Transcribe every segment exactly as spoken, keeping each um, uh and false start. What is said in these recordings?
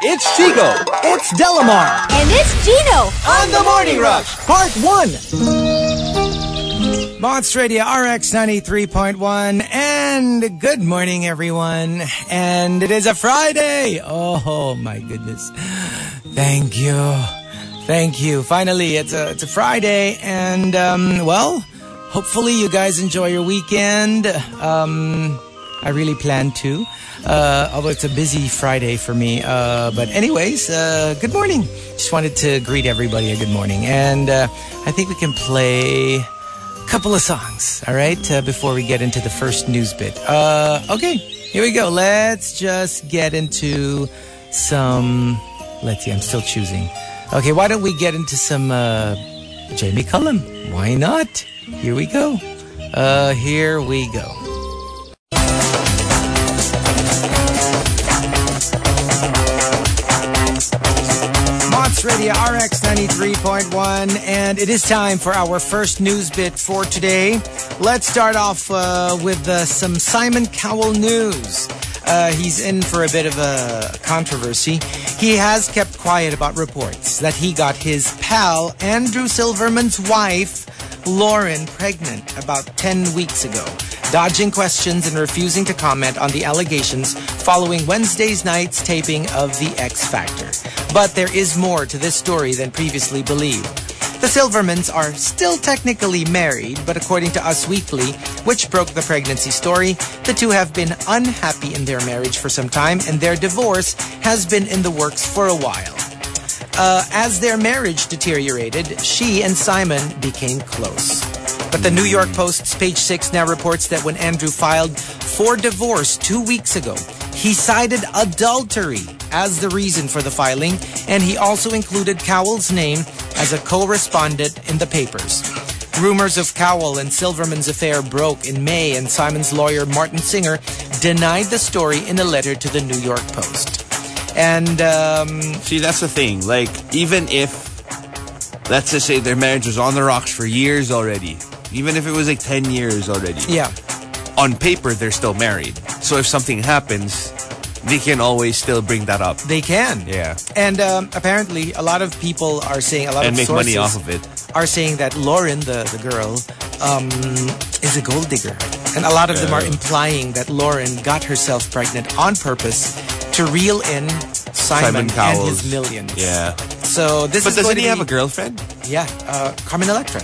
It's Chico. It's Delamar. And it's Gino. On the Morning Rush. Part one. Monster Radio R X ninety-three point one. And good morning, everyone. And it is a Friday. Oh, my goodness. Thank you. Thank you. Finally, it's a, it's a Friday. And, um, well, hopefully you guys enjoy your weekend. Um, I really plan to. Uh, although it's a busy Friday for me. Uh, but anyways, uh, good morning. Just wanted to greet everybody a good morning. And uh, I think we can play a couple of songs, all right, uh, before we get into the first news bit. Uh, okay, here we go. Let's just get into some... Let's see, I'm still choosing. Okay, why don't we get into some uh, Jamie Cullum? Why not? Here we go. Uh, here we go. Radio R X ninety-three point one, and it is time for our first news bit for today. Let's start off uh, with uh, some Simon Cowell news. Uh, he's in for a bit of a controversy. He has kept quiet about reports that he got his pal Andrew Silverman's wife Lauren pregnant about ten weeks ago, dodging questions and refusing to comment on the allegations following Wednesday's night's taping of The X Factor. But there is more to this story than previously believed. The Silvermans are still technically married, but according to Us Weekly, which broke the pregnancy story, the two have been unhappy in their marriage for some time, and their divorce has been in the works for a while. Uh, as their marriage deteriorated, she and Simon became close. But the New York Post's page six now reports that when Andrew filed for divorce two weeks ago, he cited adultery as the reason for the filing, and he also included Cowell's name as a co-respondent in the papers. Rumors of Cowell and Silverman's affair broke in May, and Simon's lawyer, Martin Singer, denied the story in a letter to the New York Post. And, um... See, that's the thing. Like, even if, let's just say their marriage was on the rocks for years already, even if it was like ten years already. Yeah. On paper, they're still married. So if something happens, they can always still bring that up. They can. Yeah. And um, apparently, a lot of people are saying, a lot and of make sources money off of it. Are saying that Lauren, the, the girl, um, is a gold digger. And a lot of yeah. them are implying that Lauren got herself pregnant on purpose to reel in Simon, Simon and his millions. Yeah. So this but is doesn't he be, have a girlfriend? Yeah, uh, Carmen Electra.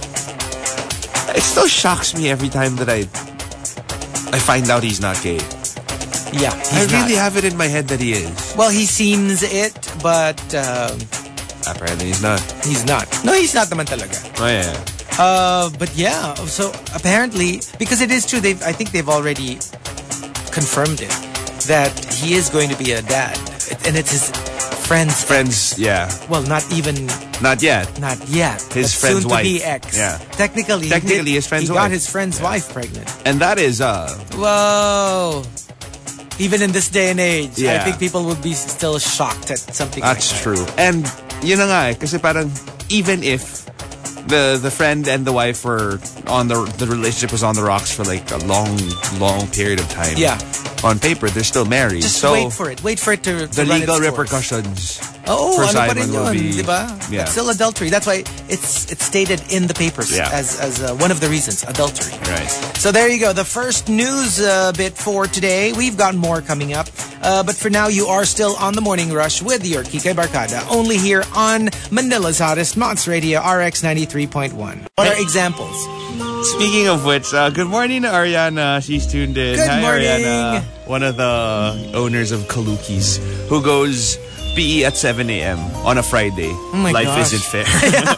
It still shocks me every time that I I find out he's not gay. Yeah, I really not. have it in my head that he is. Well, he seems it, but um, apparently he's not. He's not. No, he's not naman talaga. Oh yeah. Uh, but yeah, so apparently, because it is true, they've I think they've already confirmed it, that he is going to be a dad, and it's his friend's friends. Ex. Yeah. Well, not even. Not yet. Not yet. His friend's soon wife. To be ex. Yeah. Technically, technically he did, his friend's he wife. He got his friend's yeah. wife pregnant, and that is uh. Whoa. Even in this day and age, yeah. I think people would be still shocked at something That's like that. That's true. And yun na nga eh, kasi parang even if the the friend and the wife were on the the relationship was on the rocks for like a long long period of time. Yeah. On paper, they're still married. Just so wait for it. Wait for it to, to the run legal its repercussions. Oh, for ano Simon pa rin will yun, be, diba? Yeah. It's still adultery. That's why it's it's stated in the papers yeah. as as uh, one of the reasons, adultery. Right. So there you go. The first news uh, bit for today. We've got more coming up, uh, but for now, you are still on the Morning Rush with your Kike Barkada, only here on Manila's hottest Monster Radio R X ninety-three point one. What are examples? Speaking of which, uh, good morning to Ariana. She's tuned in. Good Hi, morning. Ariana. One of the owners of Kalukis who goes P E at seven a.m. on a Friday. Oh my Life gosh. isn't fair.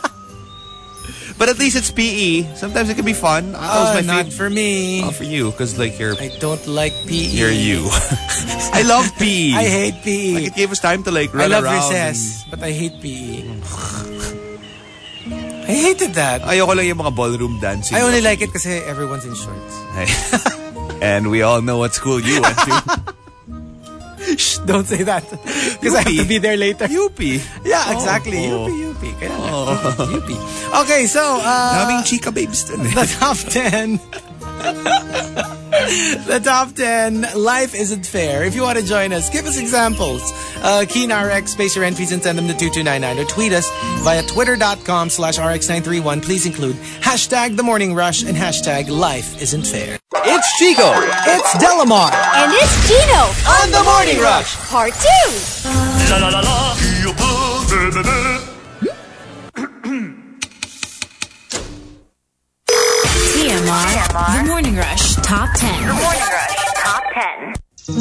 But at least it's P E. Sometimes it can be fun. Oh, my not favorite. for me. Oh, for you, because like you're. I don't like P E. You're you. I love P E. I hate P E. Like it gave us time to like run I love around. recess, and... but I hate P E. I hated that. Ayoko lang yung mga ballroom dancing. I only like it kasi everyone's in shorts. And we all know what school you went to. Shh, don't say that. Because I have to be there later. U P. Yeah, exactly. Oh. U P, U P. Kaya oh. U P. Okay, so... Uh, Daming chika babes dun eh. The top ten. The top ten, life isn't fair. If you want to join us, give us examples. Uh, Keen R X, space your entries and send them to two two nine nine or tweet us via twitter.com slash RX931. Please include hashtag The Morning Rush and hashtag Life Isn't Fair. It's Chico. It's Delamar. And it's Gino. On The Morning Rush. Part two. La la la la. T M R, The Morning Rush Top ten. The Morning Rush Top ten.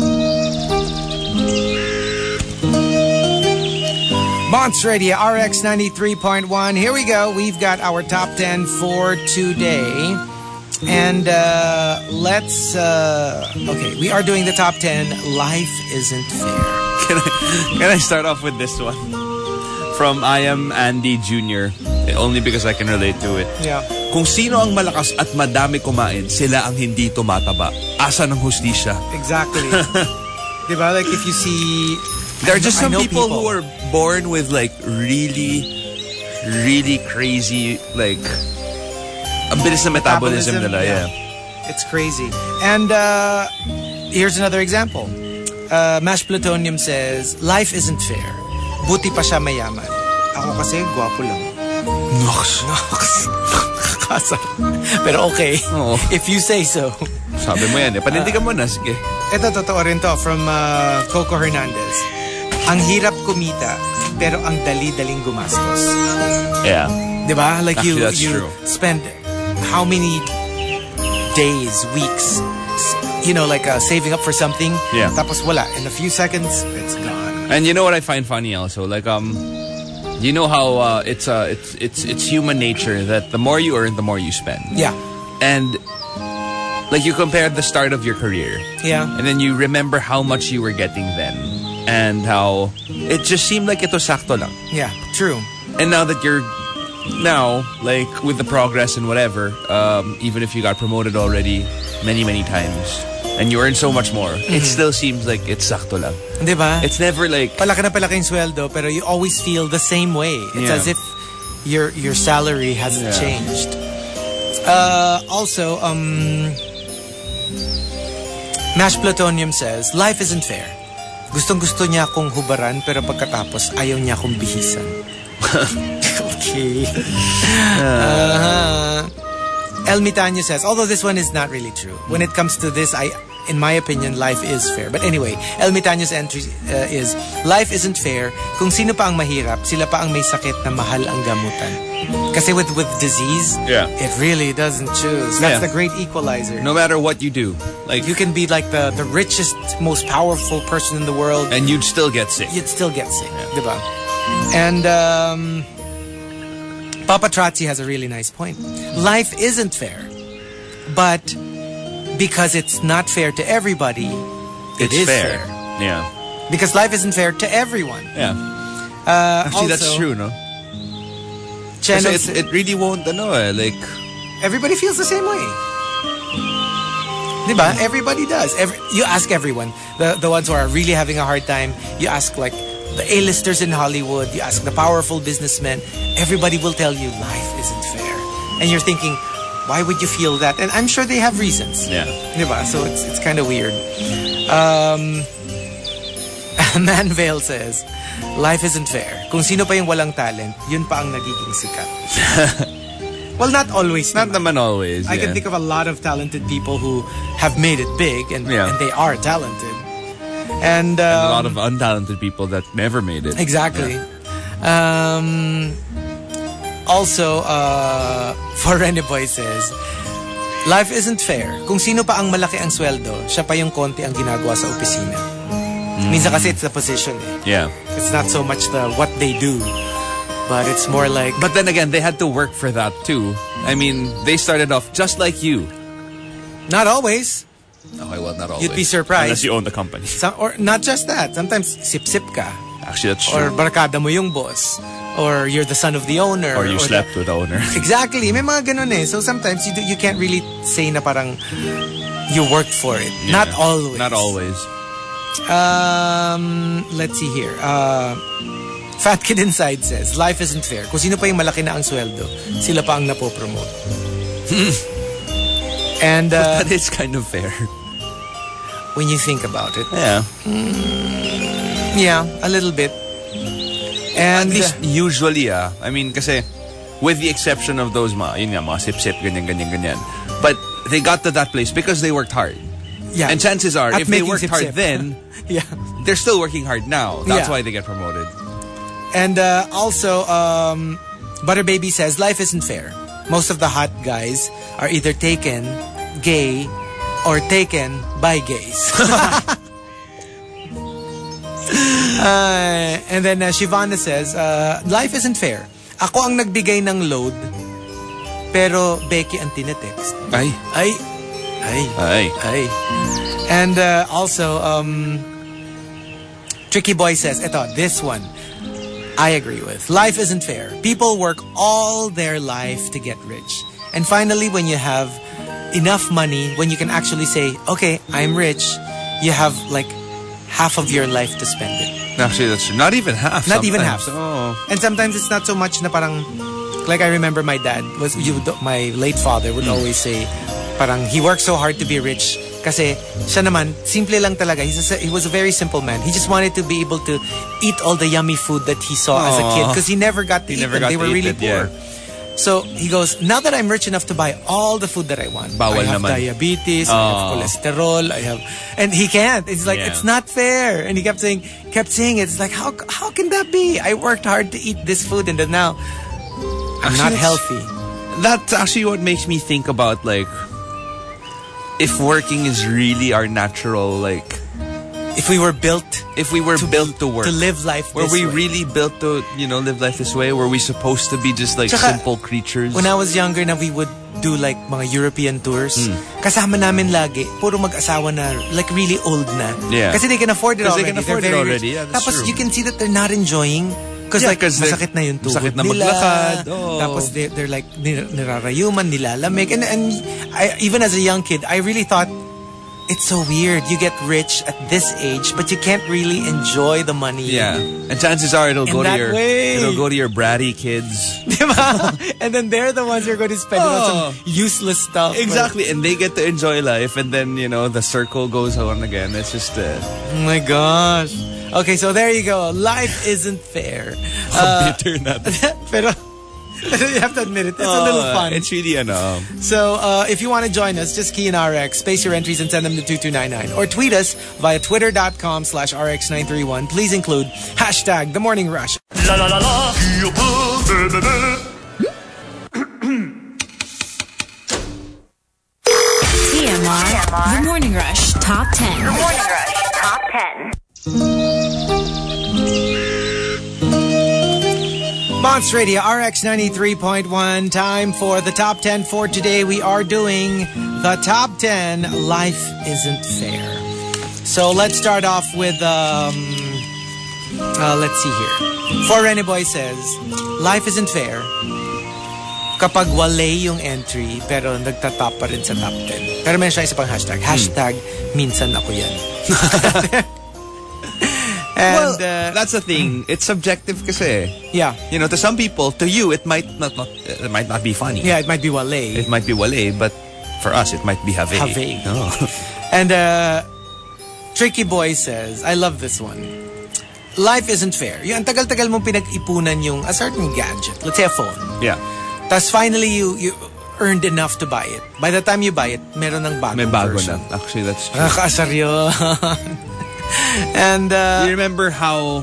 Monster Radio R X ninety-three point one. Here we go. We've got our top ten for today. And uh, let's... Uh, okay, we are doing the top ten. Life Isn't Fair. Can I, can I start off with this one? From I Am Andy Junior Only because I can relate to it. Yeah. Kung sino ang malakas at madami kumain, sila ang hindi tumataba. Asa ng hustisya? Exactly. Diba? Like if you see... There are just I some know people, people who are born with like really, really crazy, like, ang bilis na metabolism, Metabolism, nila. yeah. Yeah. It's crazy. And uh, here's another example. Uh, Mash Plutonium says, life isn't fair. Buti pa siya mayaman. Ako kasi, gwapo lang. Nox. Nox. Kasar. Pero okay. Oo. If you say so. Sabi mo yan eh. Panindigan mo na. Sige. Ito, totoo rin to. From uh, Coco Hernandez. Ang hirap kumita, pero ang dali-daling gumastos. Yeah. Diba? Like Actually, you, that's you true. spend how many days, weeks, you know, like uh, saving up for something. Yeah. Tapos wala. In a few seconds, it's gone. And you know what I find funny also? Like, um, you know how uh, it's, uh, it's, it's, it's human nature that the more you earn, the more you spend. Yeah. And like you compare the start of your career. Yeah. And then you remember how much you were getting then. And how it just seemed like ito sakto lang. Yeah, true. And now that you're now, like, with the progress and whatever, um, even if you got promoted already many, many times, and you earn so much more, mm-hmm. it still seems like it's sakto lang. Diba? It's never like... Palaki na palaki yung sweldo, pero you always feel the same way. It's Yeah. as if your your salary hasn't Yeah. changed. Uh, also, um, Mash Plutonium says, life isn't fair. Gustong-gusto niya akong hubaran, pero pagkatapos, ayaw niya akong bihisan. Okay. Uh-huh. El Mitanyo says, although this one is not really true. When it comes to this, I, in my opinion, life is fair. But anyway, El Mitanyo's entry uh, is, life isn't fair. Kung sino pa ang mahirap, sila pa ang may sakit na mahal ang gamutan. Kasi with, with disease, Yeah. it really doesn't choose. That's Yeah. the great equalizer. No matter what you do, like, You can be like the, the richest, most powerful person in the world. and you'd still get sick. You'd still get sick. Diba? And um, Papa Trazzi has a really nice point. Life isn't fair. But because it's not fair to everybody, it It's is fair. fair. Yeah. Because life isn't fair to everyone. Yeah. Uh, Actually, also, that's true, no? Cheno, Kasi it, it really won't, ano eh, like... everybody feels the same way. Diba? Everybody does. Every, you ask everyone. The, the ones who are really having a hard time. You ask like the A-listers in Hollywood. You ask the powerful businessmen. Everybody will tell you life isn't fair. And you're thinking, why would you feel that? And I'm sure they have reasons. Yeah. Diba? So it's, it's kind of weird. Um, Manvale says, life isn't fair. Kung sino pa yung walang talent, yun pa ang nagiging sikat. Well, not always. Not naman. naman always, I yeah. can think of a lot of talented people who have made it big, and, Yeah. and they are talented. And, um, And a lot of untalented people that never made it. exactly. Um, also, uh, Forene Boy says, life isn't fair. Kung sino pa ang malaki ang sweldo, siya pa yung konti ang ginagawa sa opisina. Minsan kasi it's the position eh. Yeah. It's not so much the what they do, but it's more like... But then again, they had to work for that too. I mean, they started off just like you. Not always. Okay, well, not always. You'd be surprised. Unless you own the company. Some, or not just that. Sometimes sip-sip ka. Actually, that's Or true. barkada mo yung boss. Or you're the son of the owner. Or you the- slept with the owner. Exactly. May mga ganun eh. So sometimes you do, you can't really say na parang you worked for it. Yeah. Not always. Not always. Um, let's see here. Uh, Fat Kid Inside says, life isn't fair. Kung sino pa yung malaki na ang sweldo, sila pa ang napopromote. And uh, That is kind of fair. when you think about it. Yeah. Mm, yeah, a little bit. And at least usually, ah. I mean, kasi with the exception of those mga, yun nga, mga sip-sip, ganyan, ganyan, ganyan. But they got to that place because they worked hard. Yeah. And chances are, At if they worked sip, hard sip. then, yeah, they're still working hard now. That's yeah. why they get promoted. And uh, also, um, Butter Baby says, life isn't fair. Most of the hot guys are either taken, gay, or taken by gays. uh, and then uh, Shivana says, uh, life isn't fair. Ako ang nagbigay ng load, pero Becky ang tinetext. Ay. Ay. Ay. Ay. Ay. And uh, also, um, Tricky Boy says, eto, this one, I agree with. Life isn't fair. People work all their life to get rich. And finally, when you have enough money, when you can actually say, okay, I'm rich, you have like half of your life to spend it. Actually, that's true. Not even half. Not even half. Oh. And sometimes it's not so much na parang, like I remember my dad, was you, my late father would always say, parang he worked so hard to be rich kasi siya naman, simple lang talaga. He's a, he was a very simple man. He just wanted to be able to eat all the yummy food that he saw Aww. as a kid because he never got to he eat never them. Got they to were eat really it, poor. Yeah. So he goes, now that I'm rich enough to buy all the food that I want, Bawal I have naman. diabetes, I have cholesterol, I have, and he can't. It's like, yeah. it's not fair. And he kept saying, kept saying it. It's like, how how can that be? I worked hard to eat this food and then now I'm actually, not healthy. That's actually what makes me think about like, if working is really our natural, like, if we were built, if we were to built be, to work, to live life, were this we way. really built to, you know, live life this way? Were we supposed to be just like Tsaka, simple creatures? When I was younger, na we would do like mga European tours. Mm. Kasama namin lagi, puro mag-asawa na, like really old na. Yeah. Kasi they can afford it already. They can afford They're it very already. rich. Yeah, that's Tapos true. you can see that they're not enjoying. Because yeah, like, masakit na yung tuhod masakit na nila. maglakad. Oh. Tapos they, they're like, nir- nirarayuman, nilalamig. And, and I, even as a young kid, I really thought, it's so weird. You get rich at this age, but you can't really enjoy the money. Yeah. And chances are it'll In go to that your way. it'll go to your bratty kids. And then they're the ones who are going to spend Oh. it on some useless stuff. Exactly. And they get to enjoy life, and then, you know, the circle goes on again. It's just uh, oh my gosh. Okay, so there you go. Life isn't fair. Uh, bitter na. pero you have to admit it. It's a little fun. It's really ano. So uh, if you want to join us, just key in R X, space your entries and send them to two two nine nine. Or tweet us via twitter.com slash RX931. Please include hashtag The Morning Rush. La la la la. T M R, The Morning Rush Top ten. The Morning Rush Top ten. Monster Radio R X ninety-three point one. Time for the top ten for today. We are doing the top ten. Life isn't fair. So let's start off with, um, uh, let's see here. For Rene Boy says, life isn't fair kapag wale yung entry pero nagtatop pa rin sa top ten. Pero meron siya isa pang hashtag. Hashtag, minsan ako yan. And, well, uh, that's the thing. It's subjective kasi. yeah. You know, to some people, to you, it might not, not it might not be funny. Yeah, it might be wale. It might be wale, but for us, it might be have. Have. Oh. And uh, Tricky Boy says, I love this one. Life isn't fair. Yung ang tagal-tagal mong pinag-ipunan yung a certain gadget. Let's say a phone. Yeah. Tapos finally, you you earned enough to buy it. By the time you buy it, meron ng bagong May bago version. na. Actually, that's true. Nakakasar yun. And uh, you remember how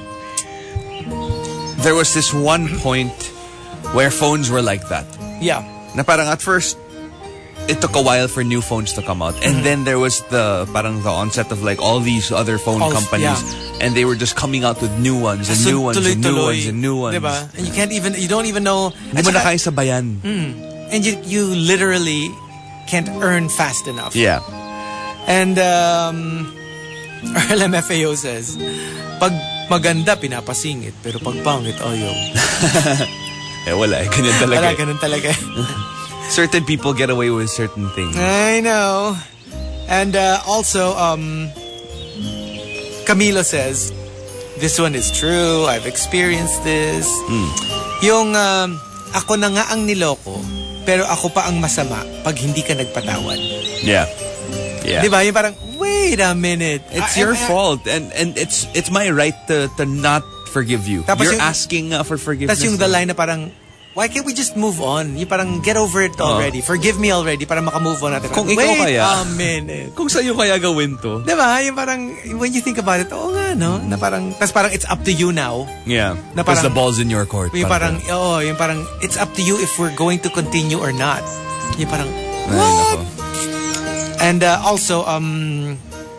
there was this one point where phones were like that. yeah. Na parang at first, it took a while for new phones to come out. And mm-hmm. then there was the parang the onset of like all these other phone all, companies. Yeah. And they were just coming out with new ones and so, new ones tuloy, and new tuloy, ones and new ones. Diba? And you can't even, you don't even know. Hindi mo na kaya sabayan. Mm, and you, you literally can't earn fast enough. Yeah. And um, R L M F A O says, pag maganda, pinapasingit. Pero pag pangit, ayaw. eh, wala. Ganyan talaga. Wala, ganun talaga. Certain people get away with certain things. I know. And uh, also, um, Camilo says, this one is true. I've experienced this. Mm. Yung, um, ako na nga ang niloko, pero ako pa ang masama pag hindi ka nagpatawad. Yeah. Yeah. Diba? Yung parang, wait Wait a minute. It's I, your I, fault, and and it's it's my right to to not forgive you. Tapos You're yung, asking uh, for forgiveness. Tapos yung the line na parang, why can't we just move on? Yung parang, get over it already. Uh, Forgive me already para makamove on natin. Kung Wait ikaw kaya, a minute. Kung sa'yo kaya gawin to. Diba? Yung parang, when you think about it, oo nga, no? Na parang, tas parang it's up to you now. Yeah. Because the ball's in your court. Yung parang, oo, oh, yung parang, it's up to you if we're going to continue or not. Yung parang, what? And uh, also, um,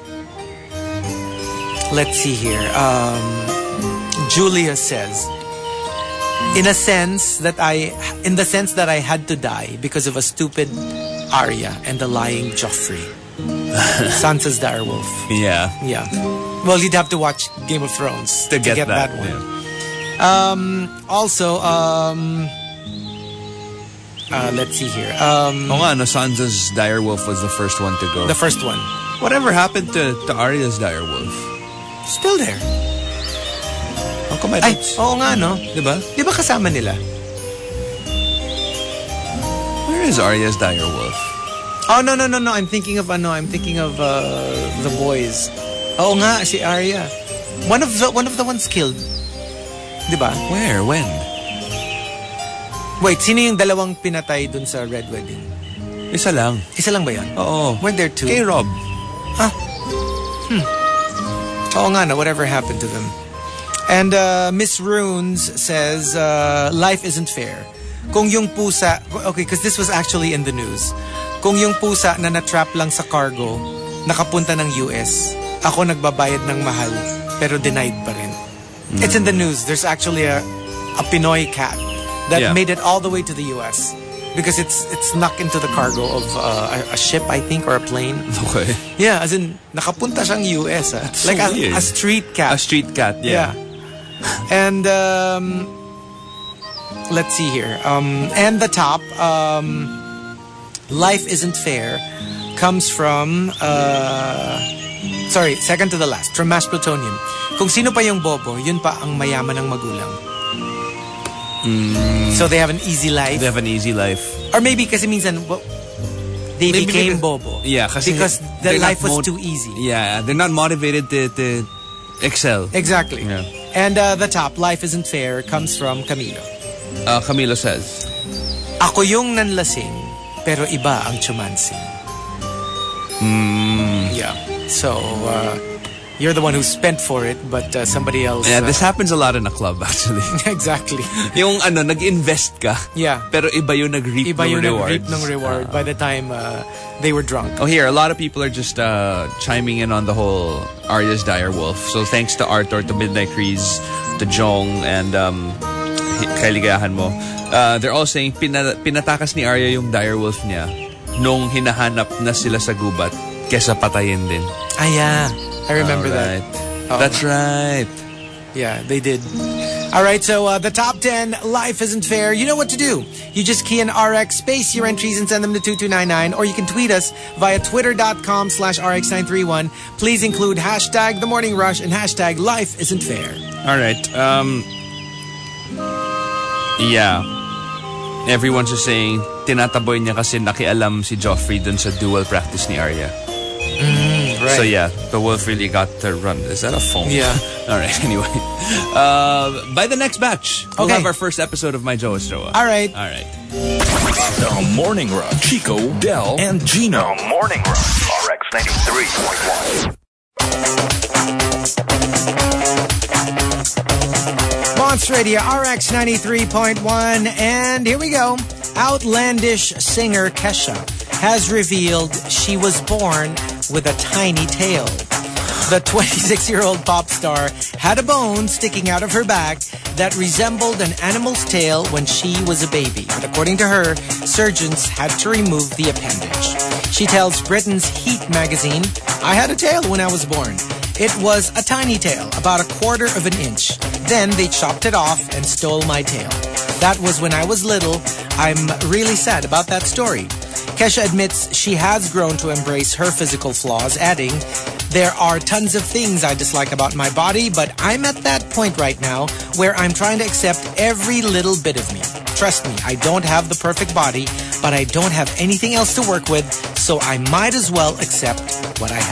let's see here. Um, Julia says, in a sense that I, in the sense that I had to die because of a stupid Arya and a lying Joffrey. Sansa's direwolf. Yeah. Yeah. Well, you'd have to watch Game of Thrones to, to get, get that, that one. Yeah. Um, also, um, uh, let's see here. Um, oh nga, no, Sansa's direwolf was the first one to go. The first one. Whatever happened to, to Arya's direwolf? Still there. How come I Ay, don't... oo nga, no? Diba? Diba kasama nila? Where is Arya's direwolf? Oh, no, no, no, no. I'm thinking of, ano, I'm thinking of uh, the boys. Oo nga, si Arya. One of the, one of the ones killed. Diba? Where? When? Wait, sino yung dalawang pinatay dun sa Red Wedding? Isa lang. Isa lang ba yan? Oo. Weren't there two? Kay Rob. Ah. Hmm. Oo nga na, whatever happened to them. And uh, Miss Runes says, uh, life isn't fair. Kung yung pusa, okay, because this was actually in the news. Kung yung pusa na natrap lang sa cargo, nakapunta ng U S, ako nagbabayad ng mahal, pero denied pa rin. Mm. It's in the news. There's actually a, a Pinoy cat that yeah. made it all the way to the U S because it's it's snuck into the cargo of uh, a, a ship, I think, or a plane. Okay. Yeah, as in, nakapunta siyang U S. Ah. Like so a, a street cat. A street cat, yeah. yeah. And um, let's see here. Um, and the top, um, life isn't fair, comes from, uh, sorry, second to the last, from Mashed Plutonium. Kung sino pa yung bobo, yun pa ang mayaman ng magulang. Mm. So they have an easy life. They have an easy life. Or maybe kasi minsan, well, they maybe became because, bobo. Yeah, because the life was too easy. Yeah, they're not motivated to, to excel. Exactly. Yeah. And uh, the top, life isn't fair, comes from Camilo. Uh, Camilo says, ako yung nanlasing, pero iba ang chumansing. Mm. Yeah. So, uh, you're the one who spent for it, but uh, somebody else... Yeah, uh, this happens a lot in a club, actually. Exactly. Yung ano, nag-invest ka. Yeah. Pero iba yung nag-reap iba ng yung rewards. Iba yung nag-reap ng reward uh, by the time uh, they were drunk. Oh, here, a lot of people are just uh, chiming in on the whole Arya's direwolf. So, thanks to Arthur, to Midnight Crease, to Jong, and um, Kailigayahan mo. Uh, they're all saying, pina- pinatakas ni Arya yung direwolf niya nung hinahanap na sila sa gubat kesa patayin din. Ah, yeah. I remember right. that. Oh, That's right. Yeah, they did. All right, so uh, the top ten, life isn't fair. You know what to do. You just key in R X, space your entries, and send them to two two nine nine. Or you can tweet us via twitter.com slash RX931. Please include hashtag The Morning Rush and hashtag Life Isn't Fair. All right. Um, yeah. Everyone's just saying, tinataboy niya kasi nakialam si Joffrey dun sa dual practice ni Arya. Mm, right. So yeah, the wolf really got to run. Is that a phone? Yeah. All right, anyway. Uh, by the next batch, we'll okay. have our first episode of My Joa's Joa. All right. All right. The Morning Rush. Chico, Del, and Gino. The Morning Rush. R X ninety-three point one. Monster Radio, R X ninety-three point one. And here we go. Outlandish singer Kesha has revealed she was born with a tiny tail. The twenty-six-year-old pop star had a bone sticking out of her back that resembled an animal's tail when she was a baby. But according to her, surgeons had to remove the appendage. She tells Britain's Heat magazine, I had a tail when I was born. It was a tiny tail, about a quarter of an inch. Then they chopped it off and stole my tail. That was when I was little. I'm really sad about that story. Kesha admits she has grown to embrace her physical flaws, adding, there are tons of things I dislike about my body, but I'm at that point right now where I'm trying to accept every little bit of me. Trust me, I don't have the perfect body, but I don't have anything else to work with, so I might as well accept what I have.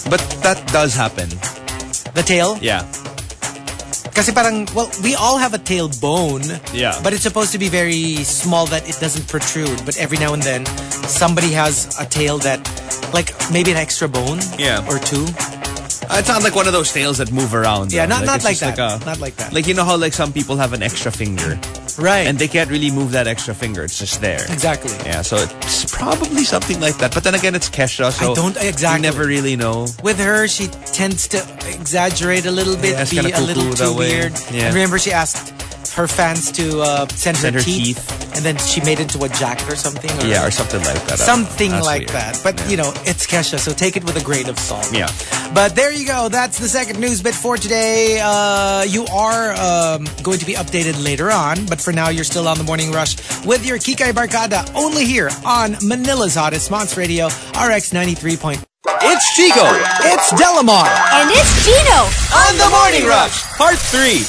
But that does happen. The tail? Yeah. Kasi parang, well, we all have a tailbone. Yeah. But it's supposed to be very small that it doesn't protrude. But every now and then, somebody has a tail that, like, maybe an extra bone. Yeah. Or two. Uh, it's not like one of those tails that move around. Yeah, though. not, not like it's that. Like a, not like that. Like, you know how like some people have an extra finger. Right. And they can't really move that extra finger. It's just there. Exactly. Yeah, so it's probably something like that. But then again, it's Kesha, so I don't exactly. you never really know. With her, she tends to exaggerate a little bit, Yeah, be a little too weird. Yeah. I remember she asked her fans to uh, send, Send her, her teeth, teeth. and then she made it into a jacket or something. Or Yeah, or something like that. something That's like weird. that. But, Yeah. you know, it's Kesha, so take it with a grain of salt. Yeah. But there you go. That's the second news bit for today. Uh, you are um, going to be updated later on, but for now, you're still on the Morning Rush with your Kikay Barkada, only here on Manila's Hottest Monster Radio, R X ninety-three point one. It's Chico. It's Delamar And it's Gino. on the Morning Rush. Part three.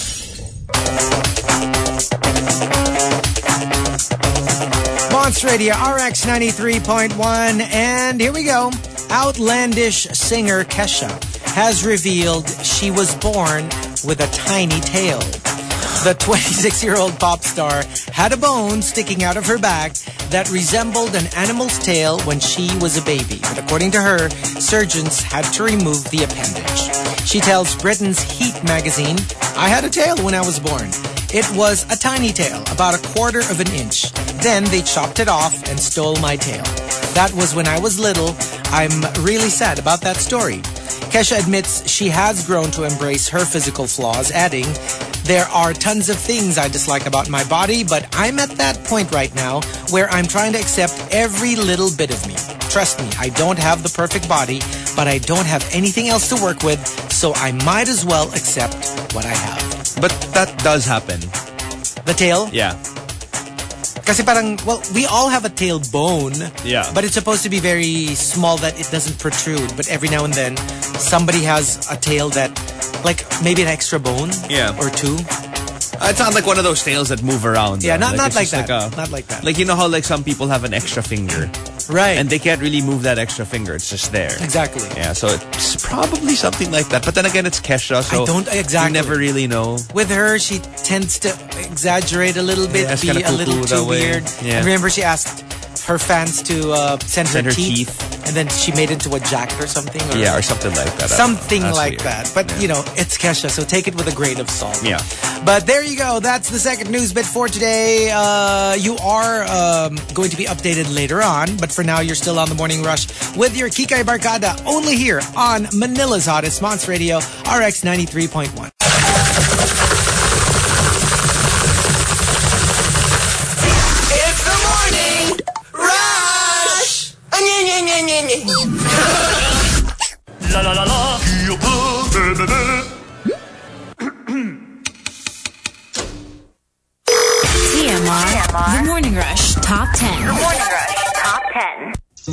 Monster Radio, R X ninety-three point one. And here we go. Outlandish singer Kesha has revealed she was born with a tiny tail. The twenty-six-year-old pop star had a bone sticking out of her back that resembled an animal's tail when she was a baby. But according to her, surgeons had to remove the appendage. She tells Britain's Heat magazine, "I had a tail when I was born. It was a tiny tail, about a quarter of an inch. Then they chopped it off and stole my tail. That was when I was little. I'm really sad about that story." Kesha admits she has grown to embrace her physical flaws, adding, "There are tons of things I dislike about my body, but I'm at that point right now where I'm trying to accept every little bit of me. Trust me, I don't have the perfect body, but I don't have anything else to work with, so I might as well accept what I have." But that does happen. The tail? Yeah. Kasi parang, well, we all have a tailbone. Yeah. But it's supposed to be very small that it doesn't protrude. But every now and then, somebody has a tail that, like, maybe an extra bone. Yeah. Or two. Uh, it's not like one of those tails that move around. Yeah, though. not, not it's like just that. Like a, not like that. Like, you know how like some people have an extra finger. Right. And they can't really move that extra finger. It's just there. Exactly. Yeah, so it's probably something like that. But then again, it's Kesha, so I don't exactly. you never really know. With her, she tends to exaggerate a little bit, Yeah, it's be kinda a little cuckoo too that way. weird. Yeah. I remember she asked her fans to uh, send, Send her, her teeth, teeth. and then she made it into a jacket or something. Or Yeah, or something like that. something That's like weird. that. But, Yeah. you know, it's Kesha, so take it with a grain of salt. Yeah. But there you go. That's the second news bit for today. Uh, you are um, going to be updated later on, but for now, you're still on the Morning Rush with your Kikay Barkada, only here on Manila's Hottest Monster Radio, R X ninety-three point one. It's the Morning Rush! La la la la. T M R. The Morning Rush Top ten. Morning Rush Top ten.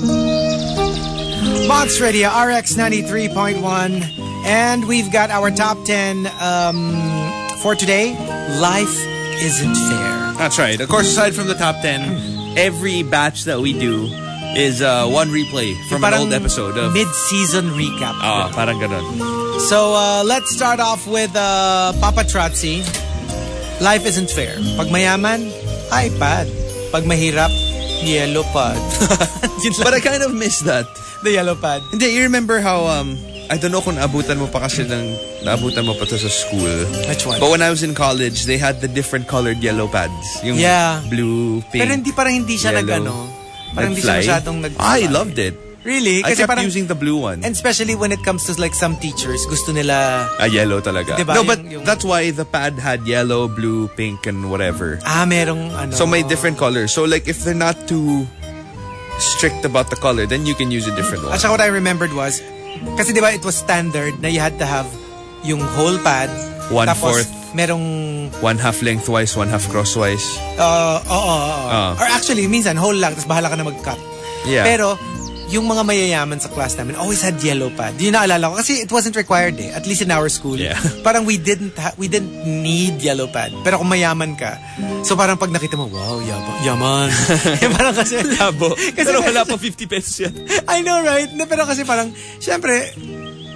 Monster Radio, R X ninety-three point one. And we've got our top ten um, for today. Life isn't fair. That's right. Of course, aside from the top ten, every batch that we do is uh, one replay from an Parang old episode of... mid-season recap. Ah, parang ganun. So uh, let's start off with uh, Papa Trotsi. Life isn't fair. Pag mayaman, iPad. Pag mahirap, yellow pad. Yun lang. But I kind of miss that. The yellow pad. Hindi, you remember how, um, I don't know kung naabutan mo pa kasi ng, naabutan mo pa to sa school. Which one? But when I was in college, they had the different colored yellow pads. Yung Yeah. blue, pink, Pero hindi parang hindi siya yellow. nag-ano. Parang hindi siya Nag-fly. masyadong nag I loved it. Really? I Kasi kept parang, using the blue one. and especially when it comes to like some teachers, gusto nila, Ah, yellow talaga. Diba? No, but Yung- yung- that's why the pad had yellow, blue, pink, and whatever. ah, merong ano. So may different colors. So like if they're not too strict about the color, then you can use a different one. At saka what I remembered was, kasi di ba it was standard na you had to have yung whole pad. One tapos fourth. merong, One half lengthwise, one half crosswise. uh, oo, oo, oo. Ah. Or actually, minsan whole lang, tapos bahala ka na mag-cut. Yeah. Pero, yung mga mayayaman sa class namin always had yellow pad. Yun naalala ko. Kasi it wasn't required eh. At least in our school. Yeah. Parang we didn't ha- we didn't need yellow pad. Pero kung mayaman ka, so parang pag nakita mo, wow, yaba, yaman. Eh, parang kasi, Labo. kasi Pero wala pa fifty pesos yan. I know, right? Na, pero kasi parang, syempre,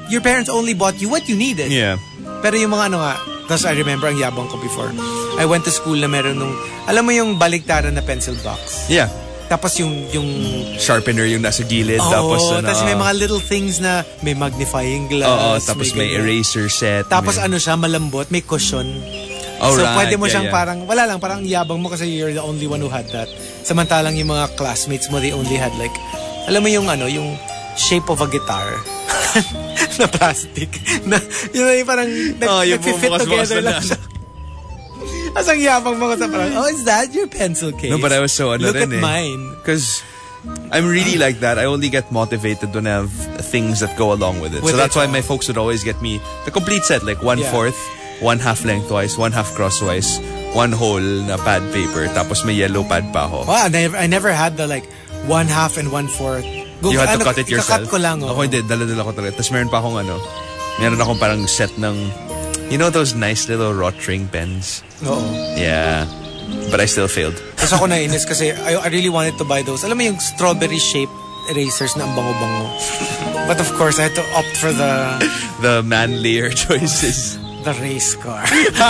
your parents only bought you what you needed. Yeah. Pero yung mga ano nga, tapos I remember ang yabang ko before. I went to school na meron nung, alam mo yung baliktaran na pencil box? Yeah. Tapos yung, yung... sharpener yung nasa gilid. Oh, tapos, ano, tapos may mga little things na may magnifying glass. Oo, tapos may, may eraser set. Tapos may... ano siya, malambot, may cushion. Oh, so right. pwede mo yeah, siyang yeah. parang, wala lang, parang yabang mo kasi you're the only one who had that. Samantalang yung mga classmates mo, they only had like, alam mo yung ano, yung shape of a guitar. Na plastic. Na, yun yung parang nag, oh, yung nag-fit together lang siya. As ang yabang mo sa parang, oh, is that your pencil case? No, but I was so ano Look rin at eh. mine. Because I'm really like that. I only get motivated when I have things that go along with it. With so that's it, why oh. my folks would always get me the complete set, like one Yeah. fourth, one half lengthwise, one half crosswise, one whole na pad paper, tapos may yellow pad pa ako. Wow, I never, I never had the like one half and one fourth. Go, You had to ano, cut it yourself? ikakat ko lang. Oh. Ako hindi, dala-dala ko talaga. Tapos meron pa akong ano, meron akong parang set ng, you know those nice little rotring pens? Oo. Yeah. But I still failed. Tapos ako nainis kasi I, I really wanted to buy those. Alam mo yung strawberry shaped erasers na ang bango-bango. But of course, I had to opt for the... The manlier choices. The race car.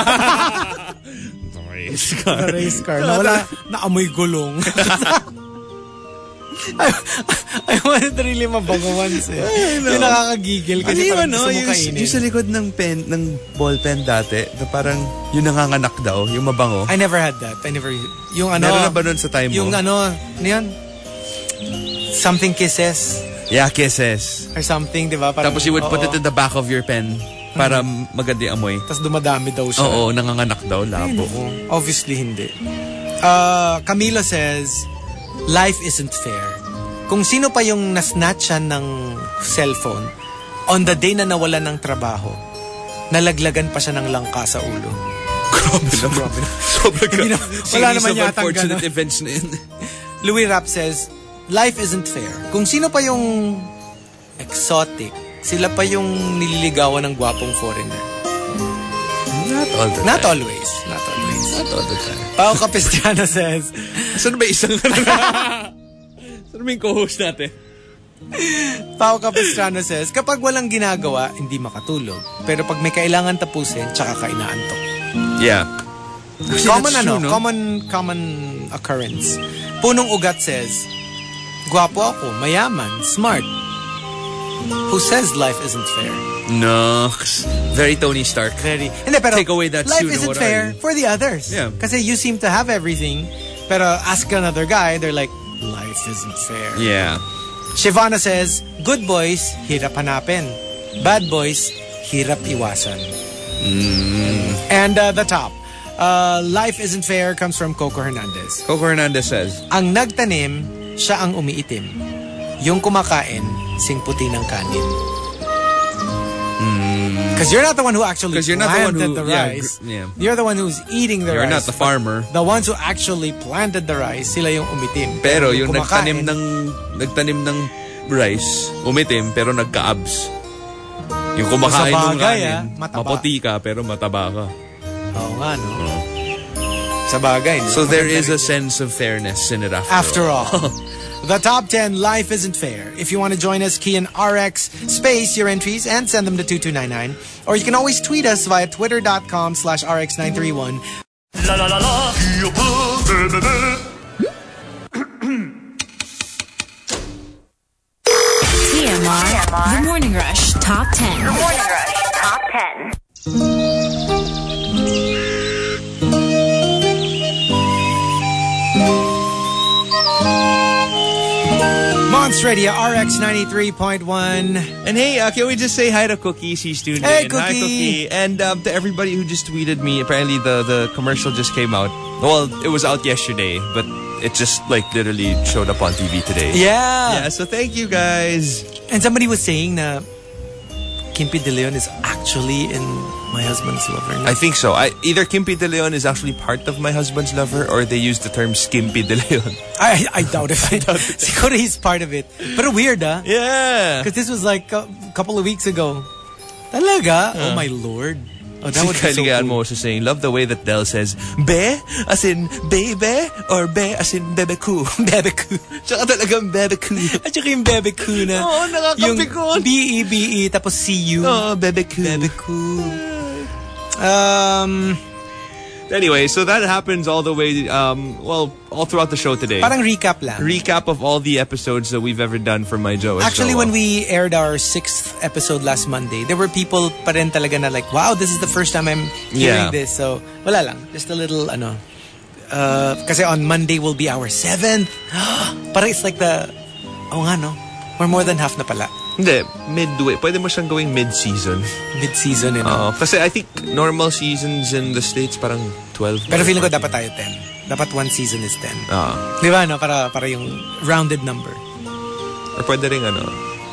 The race car. The race car. Na wala, na amoy gulong. I, I wanted really mabango ones eh. Yung nakakagigil kasi parang gusto mo kainin. Yung sa likod ng pen, ng ball pen dati, na parang yung nanganganak daw, yung mabango. I never had that. I never... Yung ano... Meron na ba nun sa time mo? Yung ano... Ano yun? Something kisses. Yeah, kisses. Or something, di ba? Parang, Tapos you would put oo. it in the back of your pen para maganda yung amoy. Tapos dumadami daw siya. Oo, nanganganak daw, labo. Ay, obviously, hindi. Uh, Camilo says, life isn't fair. Kung sino pa yung nasnatchan ng cellphone, on the day na nawala ng trabaho, nalaglagan pa siya ng langka sa ulo. Grabe naman. Sobrang Hindi na- wala naman of yatang unfortunate ganun. events na yun. Louis Rapp says, life isn't fair. Kung sino pa yung exotic, sila pa yung nililigawan ng gwapong foreigner. Not all the Not time. always. Not always. Not all the time. Pao Capistrano says, Saan ba isang... Saan ba yung co-host natin? Pao Capistrano says, kapag walang ginagawa, hindi makatulog. Pero pag may kailangan tapusin, tsaka ka inaantok. Yeah. Common that's ano, true, no? common common occurrence. Punong Ugat says, gwapo ako, mayaman, smart. Who says life isn't fair? No. Very Tony Stark. Very. Hindi, pero Take away that life suit and isn't what fair are you? for the others. Yeah. Kasi you seem to have everything, pero ask another guy, they're like, life isn't fair. Yeah. Shivana says, good boys, hirap hanapin. Bad boys, hirap iwasan. Mm. And uh, the top. Uh, life isn't fair comes from Coco Hernandez. Coco Hernandez says, Ang nagtanim, siya ang umiitim. Yung kumakain, sing puti ng kanin. Because you're not the one who actually 'Cause you're not the one planted who- the yeah, rice. gr- yeah. You're the one who's eating the You're rice. not the farmer. The ones who actually planted the rice, sila yung umitim. pero yung kumakain, nagtanim ng nagtanim ng rice, umitim pero nagka-abs. Yung kumakain Sa ng bagay, kanin, ah, mataba. maputi ka pero mataba ka. Oo nga, no? Sa bagay, no? So there is Maganda a rin sense of fairness in it after, After all. The top ten, Life Isn't Fair. If you want to join us, key in R X space your entries and send them to two two nine nine. Or you can always tweet us via twitter.com slash RX931. La la la la. T M R, The Morning Rush Top ten. The Morning Rush Top ten. Monster Radio R X ninety-three point one. And hey, uh, can we just say hi to Cookie? She's tuned Hey, in. Hi, Cookie. Cookie. And um, to everybody who just tweeted me, apparently the, the commercial just came out. Well, it was out yesterday, but it just like literally showed up on T V today. Yeah. Yeah, so thank you guys. And somebody was saying that Kimpi De Leon is actually in My Husband's Lover. I think so. I, either Kimpi De Leon is actually part of My Husband's Lover or they use the term Skimpy De Leon. I, I doubt it. Siguro he's part of it. Pero weird, ah. Yeah. Because this was like a couple of weeks ago. Talaga? Oh my Lord. Oh, that would be so Kylie cool. was saying, love the way that Del says, be, as in baby, or be, as in bebeku. Bebeku. Tsaka talagang bebeku. At saka yung bebeku na. Oo, nakakapikon. Yung B E B E, tapos C U. Oo, bebeku. Bebeku. Um... Anyway, so that happens all the way, um, well, all throughout the show today. Parang recap lang. Recap of all the episodes that we've ever done for My Joe. Actually, so, when we aired our sixth episode last Monday, there were people pa rin talaga na like, wow, this is the first time I'm hearing Yeah. this. So, wala lang. Just a little, ano, uh, kasi on Monday will be our seventh. Parang it's like the, oh nga no, we're more than half na pala. Hindi, midway. Pwede mo siyang gawing mid-season. Mid-season, you know. Oo, kasi I think normal seasons in the States parang twelve. Pero feeling ko dapat tayo ten. Dapat one season is ten. Oo. Di ba, no? Para, para yung rounded number. Or pwede rin ano.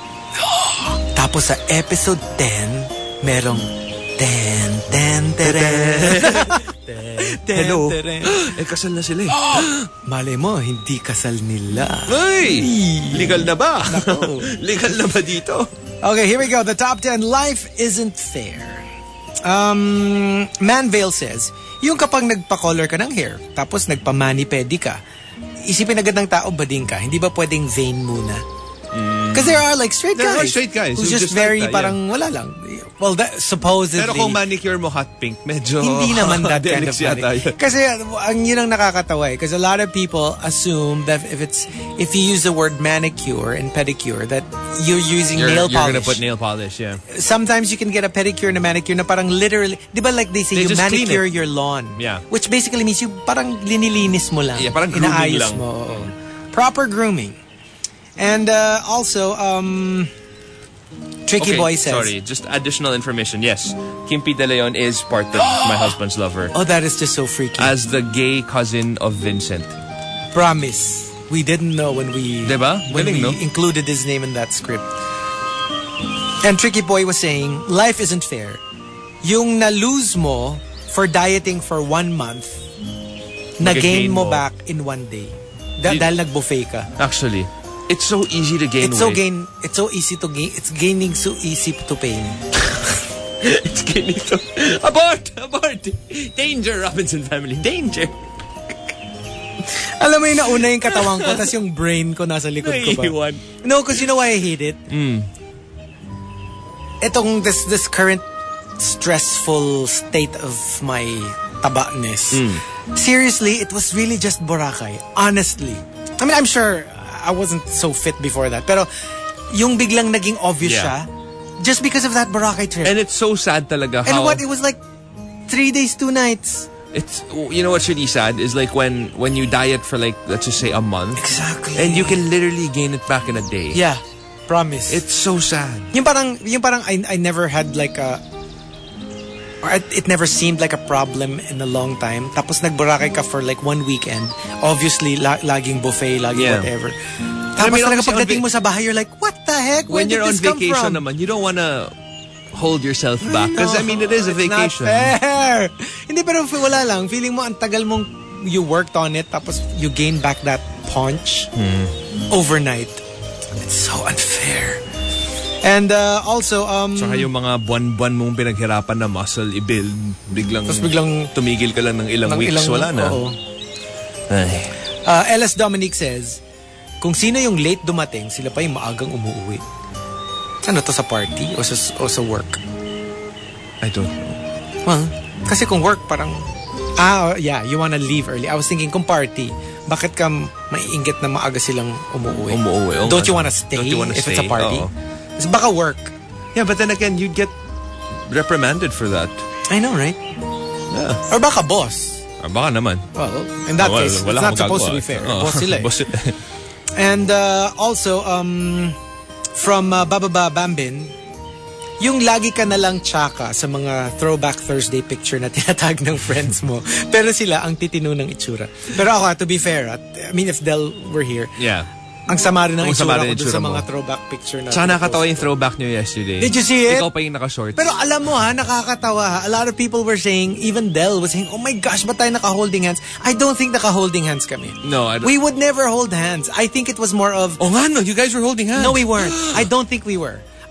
Tapos sa episode ten, merong ten, ten, teren. Hello. Teren. Eh, kasal na sila eh. Malay mo, hindi kasal nila. Ay! Legal na ba? Nako. Legal na ba dito? Okay, here we go. The top ten. Life isn't fair. Um, Manvale says, yung kapag nagpa-color ka ng hair, tapos nagpa-mani-pedi ka, isipin agad ng tao, bading ka. Hindi ba pwedeng vain muna? Because there are like straight There guys. are straight guys who's who just, just like very that, yeah. parang wala lang. Well, that, supposedly. Pero kung manicure mo hot pink, medyo... Hindi naman that kind of Denix yata manicure. yun. Kasi ang yun ang nakakatawa eh. Because a lot of people assume that if it's if you use the word manicure and pedicure, that you're using You're, nail you're polish. gonna put nail polish, yeah. Sometimes you can get a pedicure and a manicure na parang literally, di ba like they say, They you just clean manicure it. your lawn. Yeah. Which basically means you parang linilinis mo lang. Yeah, parang grooming Inaayos lang. mo. oo. Proper grooming. And uh, also, um, Tricky Okay, Boy says, sorry, just additional information. Yes, Kimpi De Leon is part of My Husband's Lover. oh, that is just so freaky. As the gay cousin of Vincent. Promise. We didn't know when we Diba? when Galing, we no? included his name in that script. And Tricky Boy was saying, life isn't fair. Yung na-lose mo for dieting for one month, na-gain Mag-gain mo mo. back in one day. Da- Did- dahil nag-buffet ka. Actually, it's so easy to gain It's so weight. gain. It's so easy to gain. It's gaining so easy to pain. It's gaining so... Abort! Abort! Danger, Robinson family. Danger! Alam mo yung nauna yung katawan ko, tas yung brain ko nasa likod ko ba? Naiiwan. No, because you know why I hate it? Mm. Itong this this current stressful state of my tabaness. Mm. Seriously, it was really just Boracay. Honestly. I mean, I'm sure I wasn't so fit before that. Pero yung biglang naging obvious Yeah. siya, just because of that Boracay trip. And it's so sad talaga And how... what? It was like three days, two nights. It's, you know what's really sad is like when when you diet for like, let's just say a month. Exactly. And you can literally gain it back in a day. Yeah. Promise. It's so sad. Yung parang, yung parang I, I never had like a, or it, it never seemed like a problem in a long time. Tapos nag-Boracay ka for like one weekend. Obviously, la, laging buffet, laging Yeah. whatever. I Tapos mean, talaga obviously on pagdating va- mo sa bahay, you're like, what the heck? Where When did you're on this come vacation from? naman, you don't wanna hold yourself back. Because I mean, it is a It's not vacation. fair. Hindi, pero f- wala lang. Feeling mo, ang tagal mong you worked on it, tapos you gain back that punch Hmm. overnight. It's so unfair. And uh, also, um, Saka yung mga buwan-buwan mong pinaghirapan na muscle i-build, biglang, Tapos biglang- tumigil ka lang ng ilang ng weeks, ilang- wala na. oo. Ay. Uh, L S Dominic says, kung sino yung late dumating, sila pa yung maagang umuwi. Ano to, sa party o sa, o sa work? I don't know. Well, kasi kung work parang, ah, yeah, you wanna leave early. I was thinking kung party, bakit ka maiinggit na maaga silang umuwi? Umuwi, oo Don't nga. you wanna stay Don't you wanna if it's a stay? party? Oo. Kasi baka work. Yeah, but then again, you'd get reprimanded for that. I know, right? Yeah. Or baka boss. Or baka naman. Well, in that Oh, well, case, wala it's not akong supposed to magagawa. be fair. Oo. Boss sila eh. Boss sila. And uh, also, um, from uh, Bababa Bambin, yung lagi ka nalang tsaka sa mga Throwback Thursday picture na tinatag ng friends mo. Pero sila ang titino ng itsura. Pero ako, to be fair, at, I mean, if Del were here, Yeah. ang sama rin ng Ang sama itsura ko rin dun sa itsura mo. mga throwback picture na. Tsaka nakatawa yung throwback nyo yesterday. Did you see it? Ikaw pa yung naka-shorts. Pero alam mo ha, nakakatawa ha. A lot of people were saying, even Del was saying, oh my gosh, ba't tayo naka-holding hands? I don't think naka-holding hands kami. No, I don't. We would never hold hands. I think it was more of, Oh nga no, you guys were holding hands. no, we weren't. I don't think we were.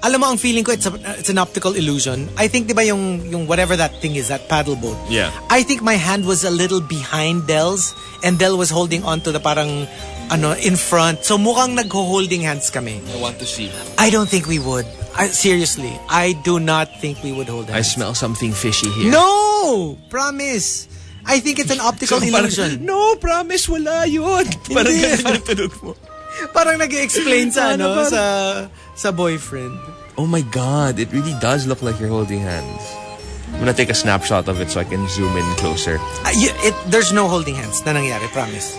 alam mo, ang feeling ko, it's, a, it's an optical illusion. I think, di ba yung, yung whatever that thing is, that paddle boat. Yeah. I think my hand was a little behind Del's and Del was holding on to the parang, ano, in front. So mukhang nagho-holding hands kami. I want to see. I don't think we would. I, seriously, I do not think we would hold hands. I smell something fishy here. No! Promise! I think it's an optical So, illusion. Parang, no, promise, wala yun. Parang Hindi. ganun ang tunog mo. Parang nag-explain sa, Ano, ano, parang- sa, sa boyfriend. Oh my God, it really does look like you're holding hands. I'm gonna take a snapshot of it so I can zoom in closer. Uh, y- it, there's no holding hands na nangyari, promise.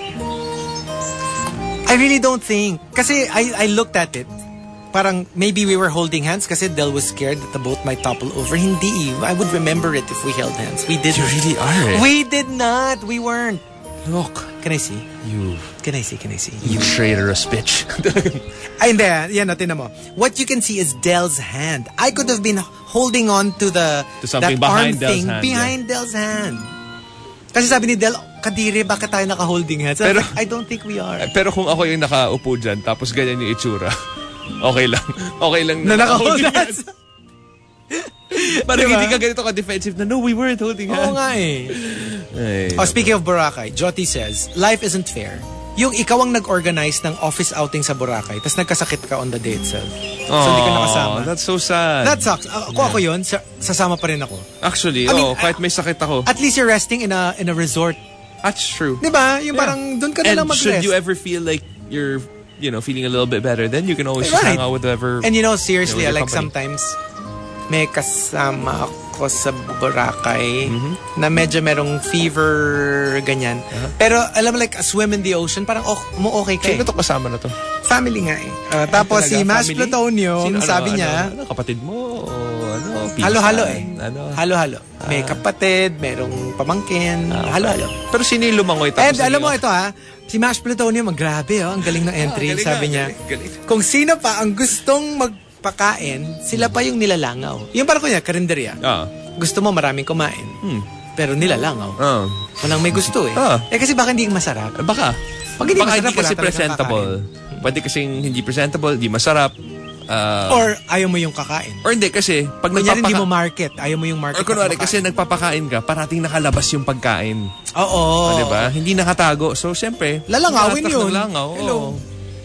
I really don't think. Kasi I, I looked at it. Parang maybe we were holding hands kasi Del was scared that the boat might topple over. Hindi. I would remember it if we held hands. We didn't. You really are, eh? We did not. We weren't. Look. Can I see? You. Can I see? Can I see? You traitorous bitch. Ay, hindi. Yan, no, tinan mo. What you can see is Del's hand. I could have been holding on to the To something that behind arm Del's thing hand, behind Del's hand. Kasi sabi ni Del, Kadiri, bakit tayo naka-holding hands? I, Pero- like, I don't think we are. Pero kung ako yung nakaupo dyan, tapos ganyan yung itsura, okay lang. Okay lang Na naka-holding hands. Parang Diba? hindi ka ganito ka-defensive na, no, we weren't holding hands. Oo nga eh. Ay, Oh, speaking of Boracay, Jyoti says, life isn't fair. Yung ikaw ang nag-organize ng office outing sa Boracay, tapos nagkasakit ka on the day itself. So hindi ka nakasama. That's so sad. That sucks. Ako ako yun, sa- sasama pa rin ako. Actually, I mean, oh, kahit may sakit ako. At least you're resting in a in a resort. That's true. Di ba? Yung Yeah. parang doon ka na And lang mag-rest. should you ever feel like you're, you know, feeling a little bit better, then you can always just Right. hang out with whoever. And you know, seriously, you know, with like your company. sometimes may kasama ako sa Boracay Mm-hmm. na medyo merong fever, ganyan. Uh-huh. Pero alam mo, like a swim in the ocean, parang oh, mo okay ka Sino eh. to kasama na to? Family nga eh. Uh, tapos si Talaga, Mas family? Plutonium, Sino, ano, sabi ano, niya, ano, kapatid mo? O ano? Pinsan? halo-halo eh. Ano? Halo-halo. May kapatid, merong pamangkin, halo-halo. Pero sino yung lumangoy? Tapos And alam mo naging- ito ha, si Mash Plutonium, ang grabe oh, ang galing ng entry. galing sabi nga, niya, galing, galing. kung sino pa ang gustong magpakain, sila pa yung nilalangaw. Yung parang kunya, karinderya. Ah. Gusto mo maraming kumain, pero nilalangaw. Ah. Walang may gusto eh. Ah. Eh kasi baka hindi masarap. Baka. Pag hindi Baka masarap, hindi kasi wala talagang presentable. Pwede kasing hindi presentable, hindi masarap. Ah, Or ayaw mo yung kakain. or hindi kasi pag Kunyari hindi mo nagpapaka... market, ayaw mo yung market. Or kunwari na kasi kumakain. nagpapakain ka, parating nakalabas yung pagkain. Oo. Oh. Diba? Hindi nakatago. So, siyempre, Lalangawin lahat yun. Naglangaw. Hello. Oo.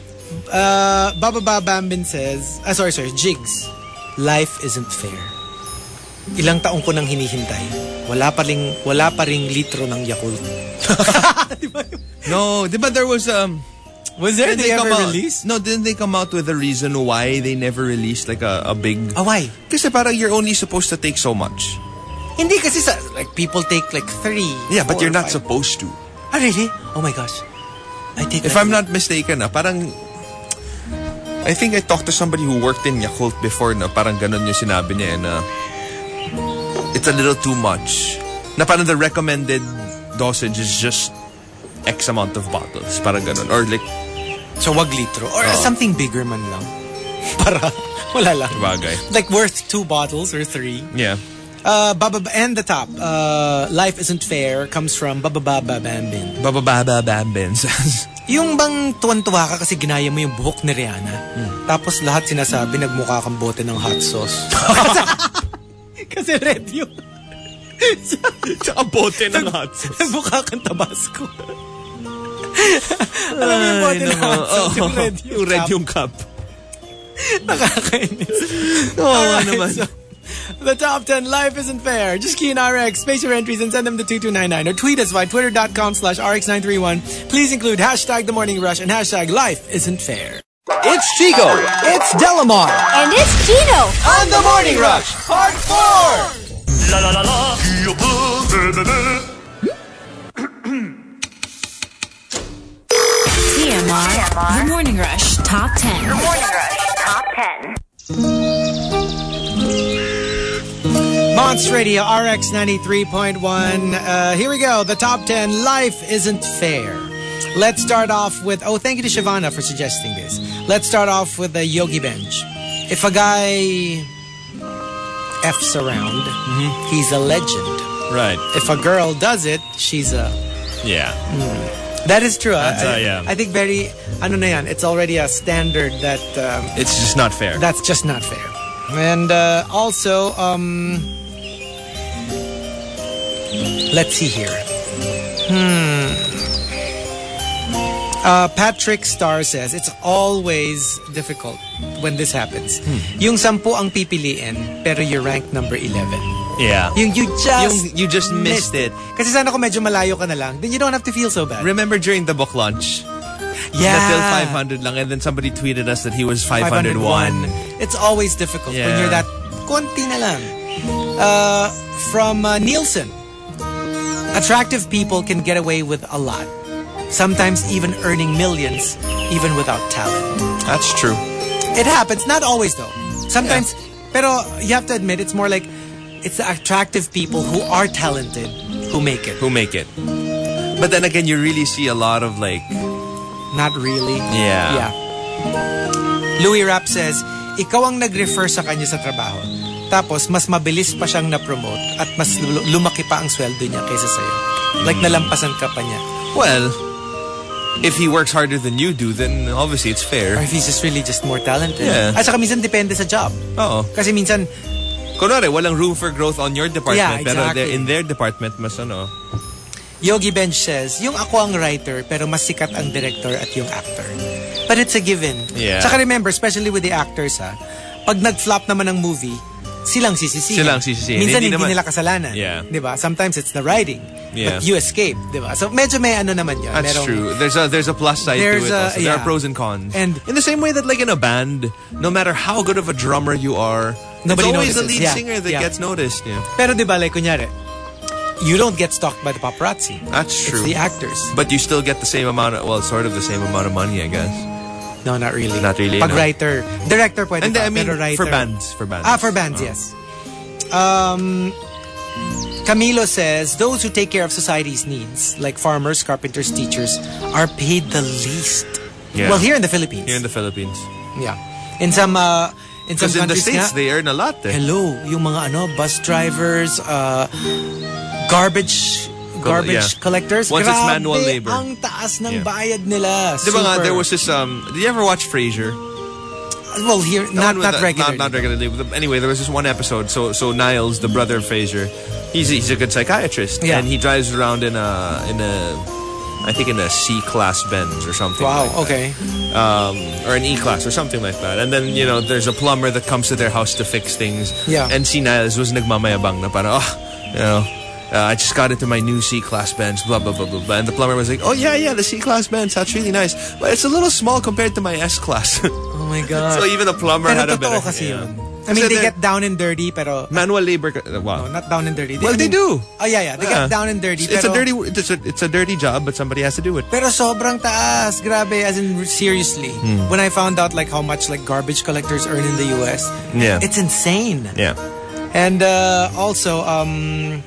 Uh, Baba Bambin says, ah, sorry, sorry, Jigs, life isn't fair. Ilang taong ko nang hinihintay. Wala pa ring, wala pa ring litro ng Yakult. Diba yun? No, di ba there was um Was there? didn't Did they come ever out- release? No, didn't they come out with a reason why they never released like a, a big... Oh, why? Kasi parang you're only supposed to take so much. Hindi kasi sa, like, people take like three. Yeah, but four, you're not five. supposed to. Ah, really? Oh my gosh. I take If that. I'm not mistaken, ah, parang... I think I talked to somebody who worked in Yakult before na parang ganun yung sinabi niya na it's a little too much. Na parang the recommended dosage is just X amount of bottles. Parang ganun. Or like, So, wag litro. Or Oh. something bigger man lang. Para, wala lang. bagay. Like worth two bottles or three. Yeah. Uh, Baba, and the top. Uh, Life Isn't Fair comes from Baba Baba Bambin. Babababa bambin says. Yung bang tuwan-tuwa ka kasi ginaya mo yung buhok ni Rihanna. Hmm. Tapos lahat sinasabi, nagmukha kang bote ng hot sauce. kasi red yun. Tsaka bote ng hot sauce. Nagmukha kang Tabasco. Alam mo yung bote ng hot sauce, yung red yung, Yung red cup. yung cup. Nakakainis. Oo Alright, naman. so, the top ten, Life Isn't Fair. Just key in R X, space your entries, and send them to two two nine nine. Or tweet us via twitter.com slash R X nine three one. Please include hashtag The Morning Rush and hashtag Life Isn't Fair. It's Chico. It's Delamar And it's Gino. on The Morning Rush, Part four. La la la la. T M R. The Morning Rush Top ten. Morning Rush Top ten. Monster Radio, R X ninety-three point one. Uh, here we go. The top ten, Life Isn't Fair. Let's start off with, oh, thank you to Shivana for suggesting this. Let's start off with the Yogi Bench. If a guy F's around, he's a legend. Right. If a girl does it, she's a... Yeah. That is true. That's, I, uh, yeah. I think very, ano na yan, it's already a standard that um, It's just not fair. that's just not fair. And uh, also, um, let's see here. Hmm. Uh, Patrick Starr says, it's always difficult when this happens. Hmm. Yung sampu ang pipiliin, pero you're ranked number eleven. Yeah. Yung you just Yung, you just missed it. Kasi sana kung medyo malayo ka na lang, then you don't have to feel so bad. Remember during the book launch? Yeah. Until five hundred lang, and then somebody tweeted us that he was five hundred one. It's always difficult Yeah. when you're that konti na lang. Uh, from uh, Nielsen, attractive people can get away with a lot. Sometimes even earning millions, even without talent. That's true. It happens. Not always, though. Sometimes, pero you have to admit, it's more like it's the attractive people who are talented who make it. Who make it. But then again, you really see a lot of like... Not really. Yeah. Yeah. Louis Rapp says, ikaw ang nag-refer sa kanya sa trabaho. Tapos, mas mabilis pa siyang na-promote at mas lumaki pa ang sweldo niya kaysa sa'yo. Like, nalampasan ka pa niya. Well, if he works harder than you do, then obviously it's fair. Or if he's just really just more talented. Yeah. At saka minsan depende sa job. Oo. Kasi minsan, kunwari, walang room for growth on your department, Yeah, pero exactly. they're- in their department, mas ano... Yogi Bench says, yung ako ang writer pero mas sikat ang director at yung actor. But it's a given. Yeah. Saka remember, especially with the actors ha, pag nag-flop naman ng movie, silang sisisihin. Silang sisisihin. Minsan Hindi hindi, naman- nila kasalanan. Yeah. Diba? Sometimes it's the writing. Yeah. But you escape. Diba? So medyo may ano naman yun. That's Merong- true. There's a there's a plus side There's to it. a- Also. There yeah. are pros and cons. And- in the same way that, like in a band, no matter how good of a drummer you are, Nobody it's always the notices. lead Yeah. singer that Yeah. gets noticed. Yeah. Pero diba, like kunyari, you don't get stalked by the paparazzi. That's It's true. the actors. But you still get the same amount of, well, sort of the same amount of money, I guess. No, not really. Not really, Pag no. writer. Director pwede And pa, then, I mean, pero writer. for bands. For bands. Ah, for bands, yes. Um, Camilo says, those who take care of society's needs, like farmers, carpenters, teachers, are paid the least. Yeah. Well, here in the Philippines. Here in the Philippines. yeah. In some, uh, in some Because in the countries States, nga, they earn a lot there. hello, yung mga ano, bus drivers, uh, garbage, garbage yeah. collectors. Once it's Grabe, manual labor. ang taas ng Yeah. bayad nila. Diba nga, Super. there was this, um, did you ever watch Frasier? Well, here, The not, one with not the- regularly. Not, not regularly. But anyway, there was this one episode. So so Niles, the brother of Frasier, he's he's a good psychiatrist, Yeah. and he drives around in a in a I think in a C class Benz or something. Wow, like that. okay. Um, or an E class or something like that. And then you know, there's a plumber that comes to their house to fix things. Yeah. And si Niles was nagmamayabang na parang, oh, you know. Uh, I just got into my new C-Class Benz, blah, blah, blah, blah, blah. And the plumber was like, oh, yeah, yeah, the C-Class Benz, that's really nice. But it's a little small compared to my S-Class. Oh my God. So even the plumber Pero had a totoo better... kasi yeah. yun. I mean, Kasi they they're- get down and dirty, pero... Manual labor... uh, Wow. No, not down and dirty. Well, I they mean- do. Oh, yeah, yeah. They Yeah. get down and dirty. It's pero, a dirty it's a, it's a dirty job, but somebody has to do it. Pero sobrang taas. Grabe. As in, seriously. Hmm. When I found out like how much like garbage collectors earn in the U S, Yeah. it's insane. Yeah. And uh, also, um...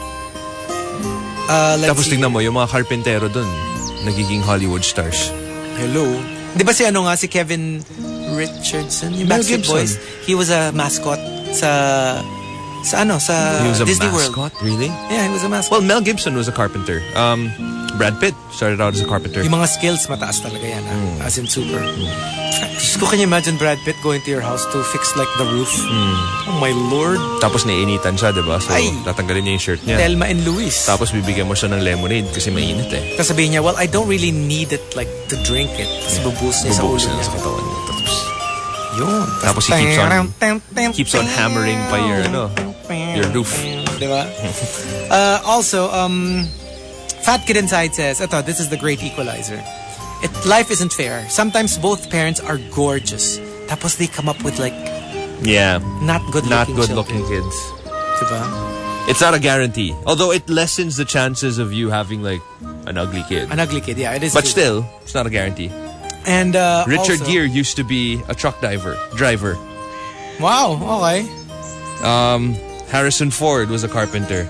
Uh, let's Tapos see. tingnan mo, yung mga karpentero dun, nagiging Hollywood stars. Hello. Di ba si ano nga, si Kevin Richardson, yung Mel Backstreet Gibson. Boys, he was a mascot sa... Sa ano, sa He was a Disney mascot? World. Really? Yeah, he was a mascot. Well, Mel Gibson was a carpenter. Um, Brad Pitt started out as a carpenter. Yung mga skills, mataas talaga yan. ah. Hmm. As in super. Just ko, can you imagine Brad Pitt going to your house to fix like the roof? Oh my Lord. Tapos naiinitan siya, diba? So, Ay. tatanggalin niya yung shirt niya. Thelma and Louise. Tapos bibigyan mo siya ng lemonade kasi mainit eh. Tapos sabihin niya, well, I don't really need it like to drink it. Tapos bubuhos niya sa ulo Bubuhos niya niya. sa katawan niya. Tapos, Yun. Tapos he keeps on- keeps on hammering pa your, ano, your roof. Diba? uh, also, um, Fat Kid Inside says, ito, this is the great equalizer. It, life isn't fair. Sometimes both parents are gorgeous. Tapos they come up with like Yeah. not good Not looking good children. looking kids. Diba? It's not a guarantee. Although it lessens the chances of you having like an ugly kid. An ugly kid, yeah, it is. But true. still, it's not a guarantee. And uh, Richard also, Gere used to be a truck driver. Driver. Wow, okay. Um, Harrison Ford was a carpenter.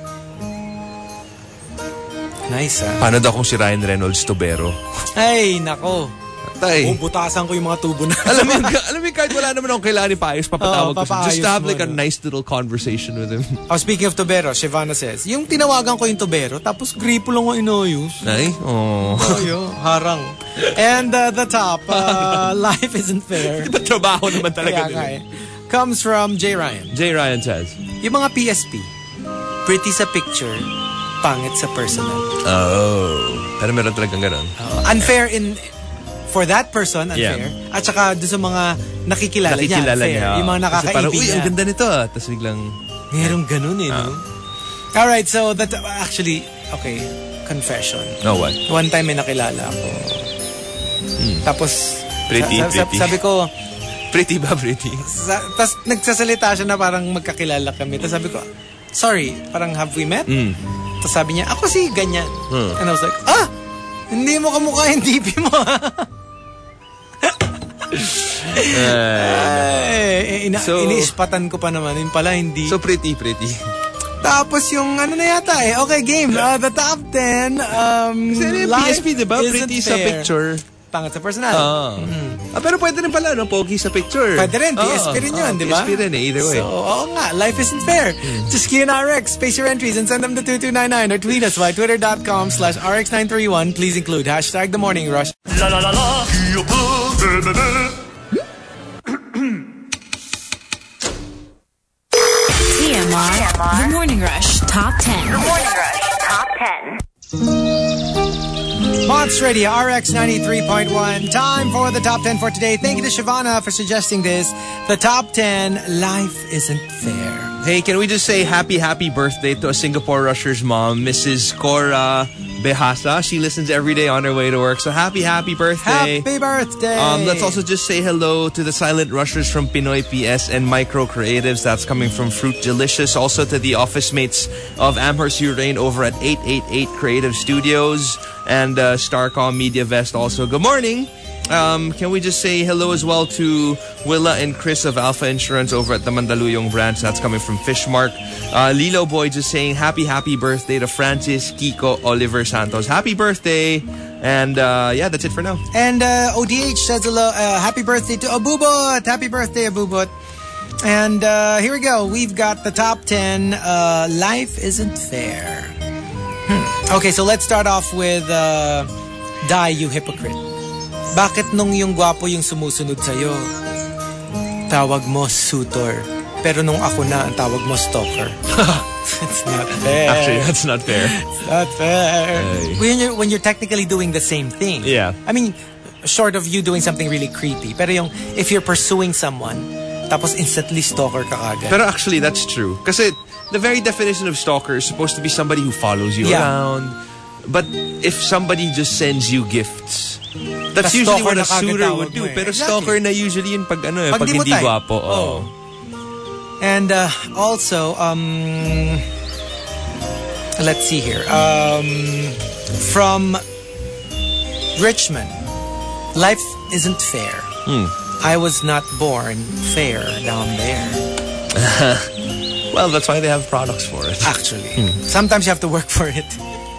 Nice, ah. Paano daw kung si Ryan Reynolds tubero? Ay, nako. Tay. Oh, butasan ko yung mga tubo na. alam mo, alam mo, kahit wala naman akong kailangan ipaayos, papatawag Oo, ko siya. Just to have papaayos like mo, a no? nice little conversation with him. Oh, speaking of tubero, Shivana says, yung tinawagan ko yung tubero, tapos gripo lang ko inayos. Ay? Oh. Ayo, harang. And uh, the top, uh, life isn't fair. Di ba trabaho naman talaga Kaya nga nila? eh. comes from J. Ryan. J. Ryan says, Yung mga P S P, pretty sa picture, pangit sa personal. oh, pero meron talagang ganun. Uh, unfair in for that person, unfair. Yeah. At saka doon sa mga nakikilala, Nakikilala niya, unfair. niya. Yung mga Kasi nakakaibig parang, uy, niya. ang ganda nito ah. Tapos biglang, Merong ganun eh, no? Alright, so that actually, okay, confession. no what? One time may nakilala ako. Tapos, Pretty, sa- sa- pretty. sabi ko, Pretty ba, pretty? sa, tapos nagsasalita siya na parang magkakilala kami. Tapos sabi ko, sorry, parang have we met? Mm. Tapos sabi niya, ako si ganyan. Hmm. And I was like, ah! Hindi mo kamukha yung D P mo. Ay, ina, So- iniispatan ko pa naman. Yung pala, hindi. So pretty, pretty. Tapos yung ano na yata eh. Okay, game. Uh, the top ten. Um, Kasi yung P S P, life diba? isn't Pretty sa fair. picture. Pangat sa personal. Ah. ah, pero pwede rin pala, no? Pogi sa picture. Pwede rin, P S P Ah, rin yun, ah, di ba? P S P rin eh, either way. So, oo nga, life isn't fair. Just key in R X, space your entries, and send them to two two nine nine or tweet us by twitter.com slash RX nine three one. Please include hashtag The Morning Rush. La la la la. T M R. The Morning Rush Top ten. Morning Rush Top ten. Monster Radio, R X ninety-three point one. Time for the top ten for today. Thank you to Shavana for suggesting this. The top ten, life isn't fair. Hey, can we just say happy, happy birthday to a Singapore Rusher's mom, Missus Cora Behasa. She listens every day on her way to work. So happy, happy birthday. Happy birthday. Um, let's also just say hello to the silent rushers from Pinoy P S and Micro Creatives. That's coming from Fruit Delicious. Also to the office mates of Amherst Urain over at eight eighty-eight Creative Studios and uh, Starcom Media Vest also. Good morning. Um, can we just say hello as well to Willa and Chris of Alpha Insurance over at the Mandaluyong branch. That's coming from Fishmark. Uh, Lilo Boy just saying happy, happy birthday to Francis Kiko Oliver Santos. Happy birthday. And uh, yeah, that's it for now. And uh, O D H says hello, uh, happy birthday to Abubot. Happy birthday, Abubot. And uh, here we go. We've got the top ten. Uh, life isn't fair. Hmm. Okay, so let's start off with uh, Die, You Hypocrite. Bakit nung yung gwapo yung sumusunod sa'yo, tawag mo suitor, pero nung ako na, ang tawag mo stalker? It's not fair. Actually, that's not fair. It's not fair. Hey. When you're, when you're technically doing the same thing. Yeah. I mean, short of you doing something really creepy. Pero yung, if you're pursuing someone, tapos instantly stalker ka agad. Pero actually, that's true. Kasi the very definition of stalker is supposed to be somebody who follows you Yeah. around. But if somebody just sends you gifts, that's Tas usually stalker what a na kagad suitor tawag would do. mo eh. Pero Exactly. stalker na usually yun pag ano eh, Pag pag, di mo hindi type. gwapo. Oh. Oh. And uh, also, um, let's see here. Um, from Richmond, life isn't fair. Hmm. I was not born fair down there. Well, that's why they have products for it. Actually, sometimes you have to work for it.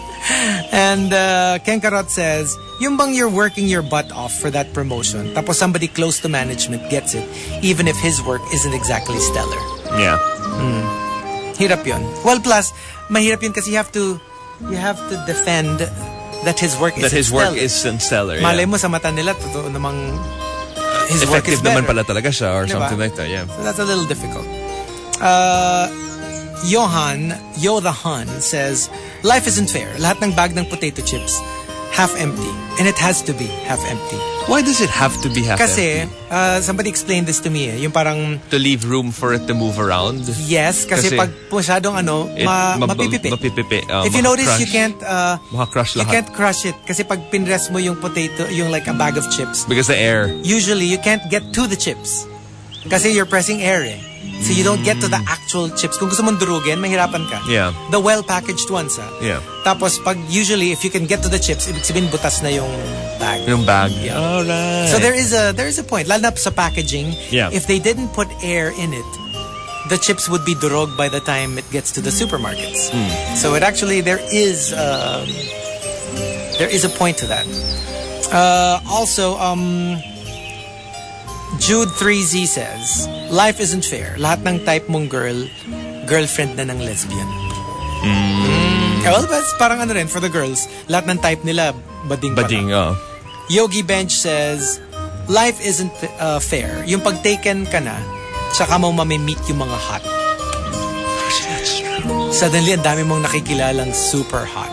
And uh, Ken Karot says, yung bang you're working your butt off for that promotion, tapos somebody close to management gets it, even if his work isn't exactly stellar. Yeah. Hirap yun. Well, plus, mahirap yun kasi you have to, you have to defend that his work That isn't his work stellar. isn't stellar. Malay Yeah. mo sa mata nila, totoo namang his work is Effective better. naman pala talaga siya or Diba? something like that. Yeah. So that's a little difficult. Uh, Johan, Yo the Hun says, life isn't fair. Lahat ng bag ng potato chips, half empty. And it has to be half empty. Why does it have to be half Kasi, empty? uh, somebody explained this to me eh. Yung parang, To leave room for it to move around? yes, kasi, Kasi pag masyadong ano, It, ma, mab- mapipipi. mapipipi. Uh, If you notice, makakrush. you can't, uh, Makakrush you lahat. can't crush it. Kasi pag pinrest mo yung potato, yung like a bag of chips, Because the air. usually you can't get to the chips. Kasi you're pressing air eh. So you don't get to the actual chips. Kung gusto mong durugin, mahirapan ka. Yeah. The well-packaged ones ah. Yeah. Tapos pag usually if you can get to the chips, ibig sabihin butas na yung bag. Yung bag. Alright. So there is a there is a point. Lalo na sa packaging, Yeah. if they didn't put air in it, the chips would be durog by the time it gets to the supermarkets. So it actually there is um, there is a point to that. Uh, also, um, Jude three Z says, life isn't fair. Lahat ng type mong girl, girlfriend na ng lesbian. Mm. Well, that's parang ano rin for the girls. Lahat ng type nila, bading pa Bading, lang. oh. Yogi Bench says, life isn't uh, fair. Yung pag taken ka na, Tsaka mo mamimit yung mga hot. Suddenly, ang dami mong nakikilalang super hot.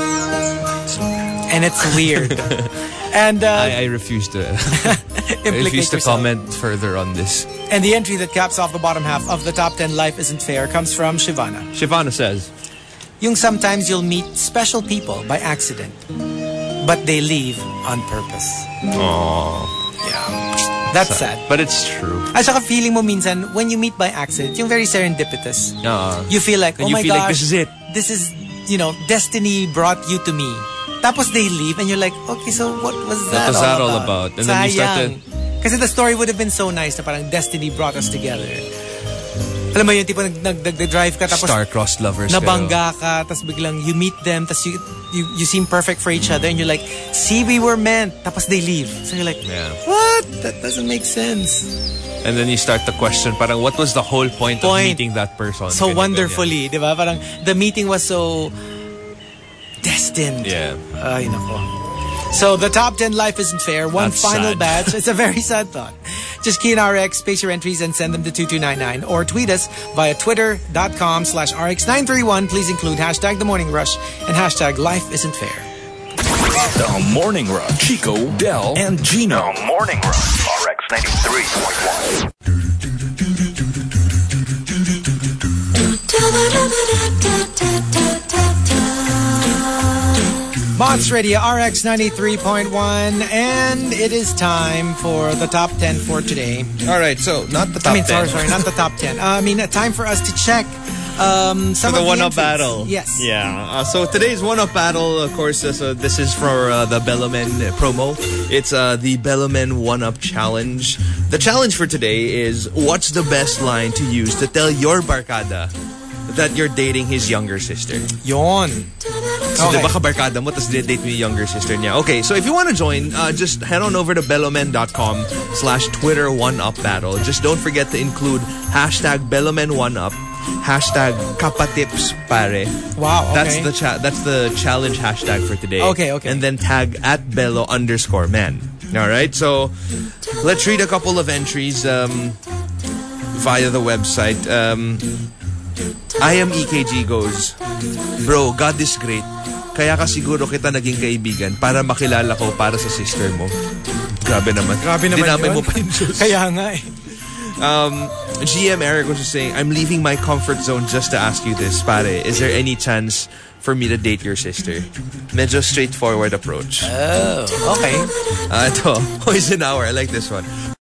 And it's weird. And uh, I, I refuse to I refuse to yourself. comment further on this. And the entry that caps off the bottom half of the top ten Life Isn't Fair comes from Shivana. Shivana says, Yung sometimes you'll meet special people by accident, but they leave on purpose. "Aww, Yeah. That's sad. but it's true." At saka feeling mo minsan, when you meet by accident, yung very serendipitous. Uh, You feel like, oh and you my feel gosh, like this is it. This is, you know, destiny brought you to me. Tapos they leave and you're like, okay, so what was that What was all that about? all about? And then you start to- Kasi the story would have been so nice na parang destiny brought us together. Alam mo yung tipo nag, nag, nag-drive ka tapos Star-crossed lovers. nabangga ka tapos biglang you meet them tapos you, you, you seem perfect for each other and you're like, see, we were meant. Tapos they leave. So you're like, Yeah. what? That doesn't make sense. And then you start to question, parang, what was the whole point, Point. of meeting that person? So Ganyan, wonderfully, di ba? Parang the meeting was so destined. Yeah. Ay, nako. So the top ten Life Isn't Fair. One That's final sad. batch. It's a very sad thought. Just key in R X, space your entries, and send them to two two nine nine. Or tweet us via twitter.com slash RX931. Please include hashtag The Morning Rush and hashtag Life Isn't Fair. The Morning Rush. Chico, Del, and Gino. The Morning Rush. R X ninety-three point one. Monster Radio R X ninety-three point one, and it is time for the top ten for today. All right, so not the top I mean, ten. sorry, sorry, not the top ten. Uh, I mean, uh, time for us to check um, some For the of one-up entries. battle. Yes. Yeah. Uh, so today's one-up battle, of course, uh, so this is for uh, the Bellomen promo. It's uh, the Bellomen one-up challenge. The challenge for today is, what's the best line to use to tell your barkada that you're dating his younger sister? Yon. So, Okay. di ba kabarkada mo, tapos date mo yung younger sister niya. Okay, so if you want to join, uh, just head on over to bellomen.com slash Twitter one-up battle. Just don't forget to include hashtag Bellomen one-up, hashtag kapatips pare. Wow, okay. That's the cha- that's the challenge hashtag for today. Okay, okay. And then tag at bello underscore man. All right, so let's read a couple of entries um, via the website. Um, I am E K G goes, bro, God is great. Kaya ka siguro kita naging kaibigan para makilala ko para sa sister mo. Grabe naman. Grabe naman Dinamay yun. mo pa yung Diyos. Kaya nga eh. Um, G M Eric was just saying, I'm leaving my comfort zone just to ask you this, pare. Is there any chance for me to date your sister? Medyo straightforward approach. Oh, okay. Uh, ito, Poison Hour. I like this one.